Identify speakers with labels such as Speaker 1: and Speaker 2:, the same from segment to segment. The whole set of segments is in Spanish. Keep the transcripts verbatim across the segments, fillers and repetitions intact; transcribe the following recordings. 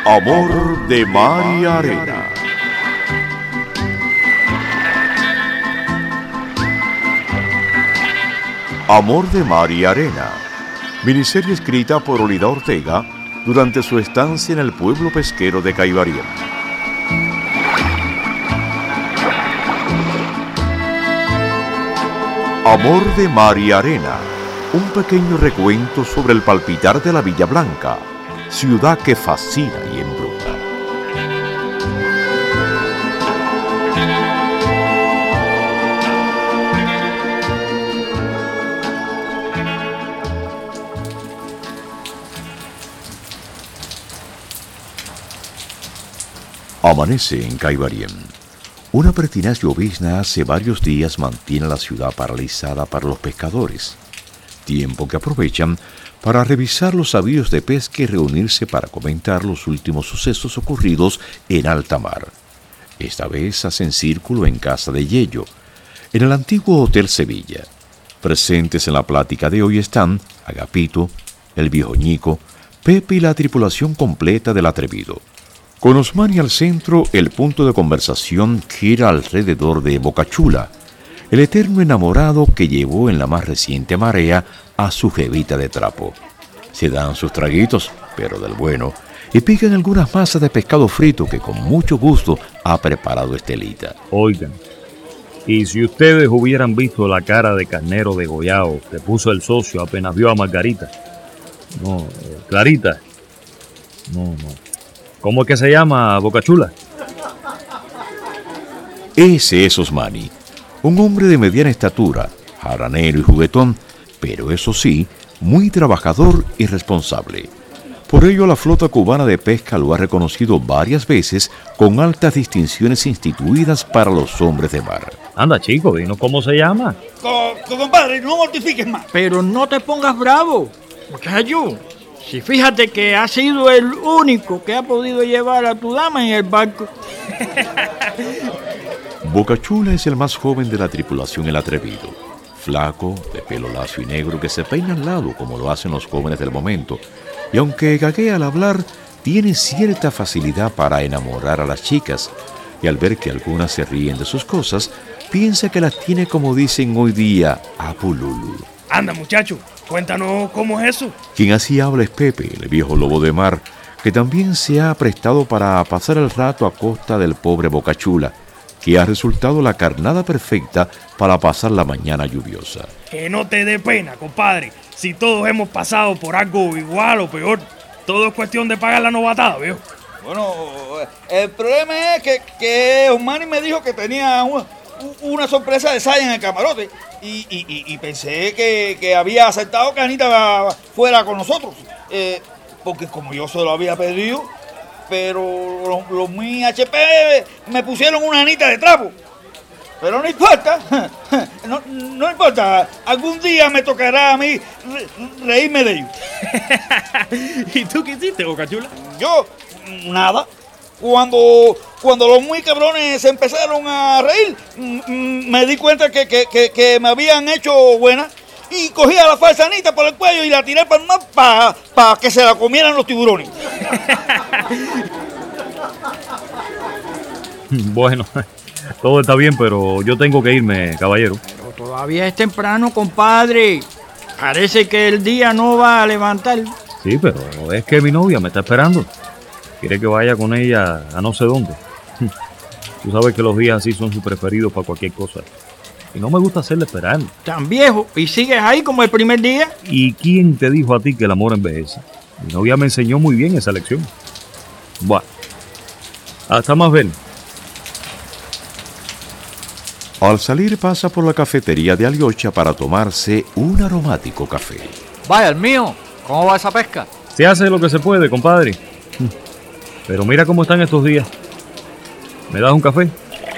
Speaker 1: Amor de mar y arena. Amor de mar y arena, miniserie escrita por Olida Ortega durante su estancia en el pueblo pesquero de Caibarien. Amor de mar y arena, un pequeño recuento sobre el palpitar de la Villa Blanca, ciudad que fascina y embruja. Amanece en Caibarien. Una pertinaz llovizna hace varios días mantiene la ciudad paralizada para los pescadores, tiempo que aprovechan para revisar los avíos de pesca y reunirse para comentar los últimos sucesos ocurridos en alta mar. Esta vez hacen círculo en Casa de Yello, en el antiguo Hotel Sevilla. Presentes en la plática de hoy están Agapito, el viejo Ñico, Pepe y la tripulación completa del Atrevido. Con Osmani al centro, el punto de conversación gira alrededor de Bocachula, el eterno enamorado que llevó en la más reciente marea a su jevita de trapo. Se dan sus traguitos, pero del bueno, y pican algunas masas de pescado frito que con mucho gusto ha preparado Estelita.
Speaker 2: Oigan, y si ustedes hubieran visto la cara de carnero degollado que puso el socio apenas vio a Margarita. No, eh, Clarita. No, no. ¿Cómo es que se llama, Bocachula?
Speaker 1: Ese es Osmani, un hombre de mediana estatura, jaranero y juguetón, pero eso sí, muy trabajador y responsable. Por ello, la flota cubana de pesca lo ha reconocido varias veces con altas distinciones instituidas para los hombres de mar.
Speaker 2: Anda, chico, dinos cómo se llama.
Speaker 3: Co, co compadre, no mortifiques más.
Speaker 4: Pero no te pongas bravo, muchacho. Si fíjate que ha sido el único que ha podido llevar a tu dama en el barco.
Speaker 1: Bocachula es el más joven de la tripulación El Atrevido. Flaco, de pelo lacio y negro que se peina al lado como lo hacen los jóvenes del momento. Y aunque gaguea al hablar, tiene cierta facilidad para enamorar a las chicas. Y al ver que algunas se ríen de sus cosas, piensa que las tiene, como dicen hoy día, a pululu.
Speaker 3: Anda, muchacho, cuéntanos cómo es eso.
Speaker 1: Quien así habla es Pepe, el viejo lobo de mar, que también se ha prestado para pasar el rato a costa del pobre Bocachula, que ha resultado la carnada perfecta para pasar la mañana lluviosa.
Speaker 3: Que no te dé pena, compadre, si todos hemos pasado por algo igual o peor. Todo es cuestión de pagar la novatada, viejo. Bueno, el problema es que, que Osmani me dijo que tenía una, una sorpresa de saya en el camarote y, y, y, y pensé que, que había aceptado que Anita fuera con nosotros, eh, porque como yo se lo había pedido, pero los, los mi H P me pusieron una Anita de trapo. Pero no importa, no, no importa, algún día me tocará a mí re, reírme de ellos.
Speaker 2: ¿Y tú qué hiciste, Bocachula?
Speaker 3: Yo, nada. Cuando, cuando los muy cabrones se empezaron a reír, me di cuenta que, que, que, que me habían hecho buena y cogí a la falsa Anita por el cuello y la tiré para el mar para pa que se la comieran los tiburones.
Speaker 2: Bueno, todo está bien, pero yo tengo que irme, caballero.
Speaker 4: Pero todavía es temprano, compadre. Parece que el día no va a levantar.
Speaker 2: Sí, pero es que mi novia me está esperando. Quiere que vaya con ella a no sé dónde. Tú sabes que los días así son sus preferidos para cualquier cosa. Y no me gusta hacerle esperar.
Speaker 4: Tan viejo y sigues ahí como el primer día.
Speaker 2: ¿Y quién te dijo a ti que el amor envejece? Mi novia me enseñó muy bien esa lección. Bueno, hasta más ver.
Speaker 1: Al salir pasa por la cafetería de Aliocha para tomarse un aromático café.
Speaker 5: Vaya, el mío, ¿cómo va esa pesca?
Speaker 2: Se hace lo que se puede, compadre. Pero mira cómo están estos días. ¿Me das un café?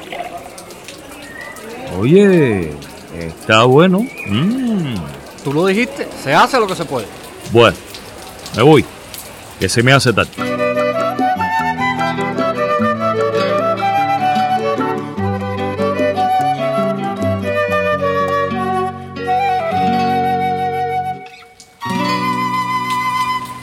Speaker 2: Oye, está bueno. Mm.
Speaker 5: Tú lo dijiste, se hace lo que se puede.
Speaker 2: Bueno, me voy, que se me hace tarde.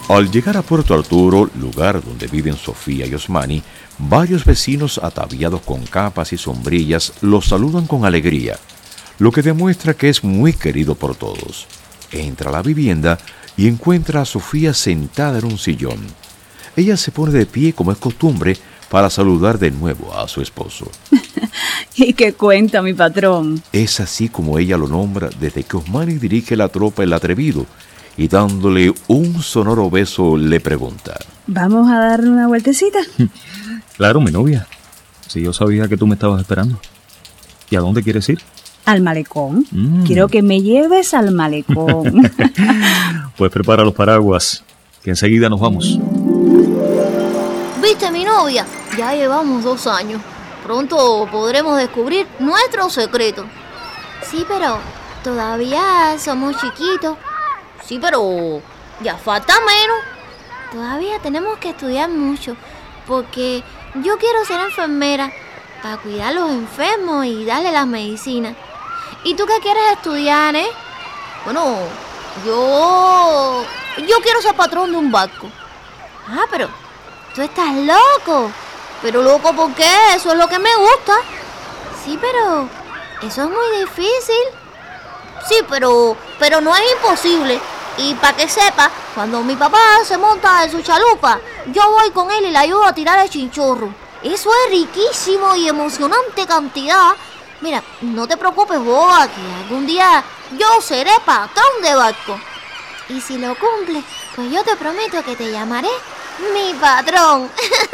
Speaker 1: Al llegar a Puerto Arturo, lugar donde viven Sofía y Osmani, varios vecinos ataviados con capas y sombrillas los saludan con alegría, lo que demuestra que es muy querido por todos. Entra a la vivienda y encuentra a Sofía sentada en un sillón. Ella se pone de pie como es costumbre para saludar de nuevo a su esposo.
Speaker 6: ¿Y qué cuenta mi patrón?
Speaker 1: Es así como ella lo nombra desde que Osmani dirige la tropa El Atrevido y dándole un sonoro beso le pregunta:
Speaker 6: ¿Vamos a darle una vueltecita?
Speaker 2: Claro, mi novia. Si yo sabía que tú me estabas esperando. ¿Y a dónde quieres ir?
Speaker 6: Al malecón.
Speaker 2: Mm.
Speaker 6: Quiero que me lleves al malecón.
Speaker 2: Pues prepara los paraguas, que enseguida nos vamos.
Speaker 7: ¿Viste, mi novia? Ya llevamos dos años. Pronto podremos descubrir nuestro secreto. Sí, pero todavía somos chiquitos. Sí, pero ya falta menos. Todavía tenemos que estudiar mucho, porque yo quiero ser enfermera para cuidar a los enfermos y darle las medicinas. ¿Y tú qué quieres estudiar, eh? Bueno, yo... yo quiero ser patrón de un barco. Ah, pero tú estás loco. ¿Pero loco por qué? Eso es lo que me gusta. Sí, pero eso es muy difícil. Sí, pero, pero no es imposible. Y para que sepa, cuando mi papá se monta en su chalupa, yo voy con él y le ayudo a tirar el chinchorro. Eso es riquísimo y emocionante cantidad. Mira, no te preocupes, boba, que algún día yo seré patrón de barco. Y si lo cumples, pues yo te prometo que te llamaré mi patrón.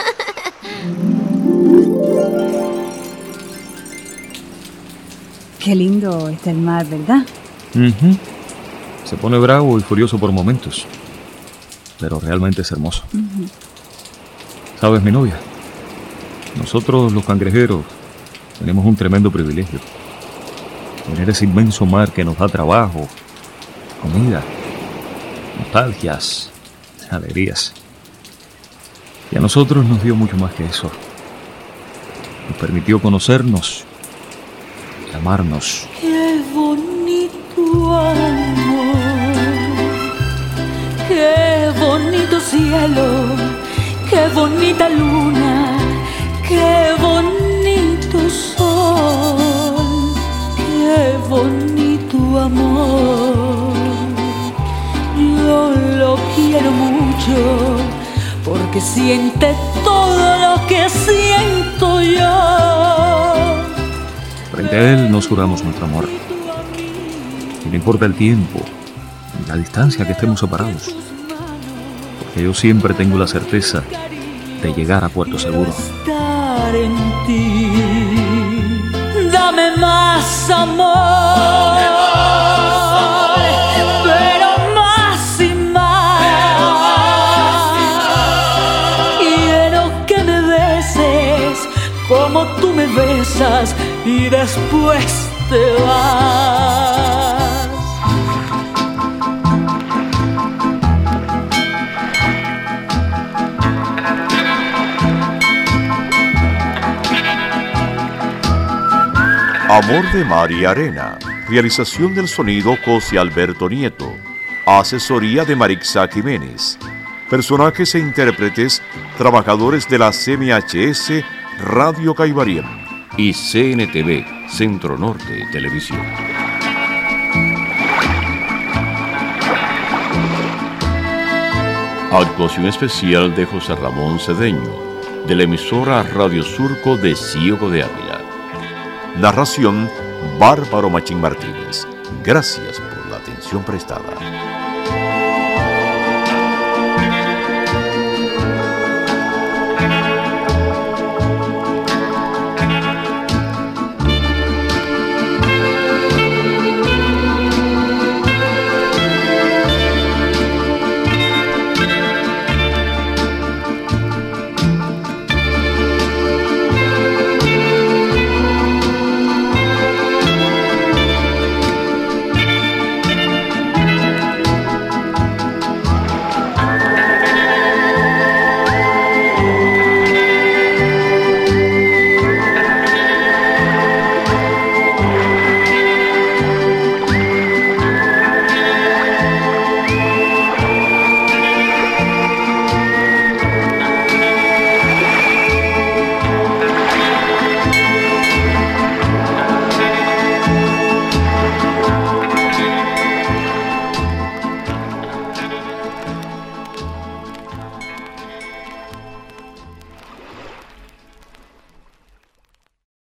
Speaker 6: Qué lindo está el mar, ¿verdad?
Speaker 2: Uh-huh. Se pone bravo y furioso por momentos, pero realmente es hermoso.
Speaker 6: Uh-huh.
Speaker 2: ¿Sabes, mi novia? Nosotros los cangrejeros tenemos un tremendo privilegio. Tener ese inmenso mar que nos da trabajo, comida, nostalgias, alegrías. Y a nosotros nos dio mucho más que eso. Nos permitió conocernos y amarnos.
Speaker 8: Qué bonito amor, qué bonito cielo, qué bonita luna, qué bonito sol, qué bonito amor. Yo lo quiero mucho porque siente todo lo que siento yo.
Speaker 2: Frente a él nos juramos nuestro amor. Y no importa el tiempo ni la distancia que estemos separados, porque yo siempre tengo la certeza de llegar a puerto seguro.
Speaker 8: Estar en ti. Dame más amor, pero más y más. Quiero que me beses como tú me besas y después te vas.
Speaker 1: Amor de Mar y Arena. Realización del sonido José Alberto Nieto. Asesoría de Marixa Jiménez. Personajes e intérpretes, trabajadores de la C M H S, Radio Caibariem y C N T V, Centro Norte Televisión. Actuación especial de José Ramón Cedeño, de la emisora Radio Surco de Ciego de Ávila. Narración, Bárbaro Machín Martínez. Gracias por la atención prestada.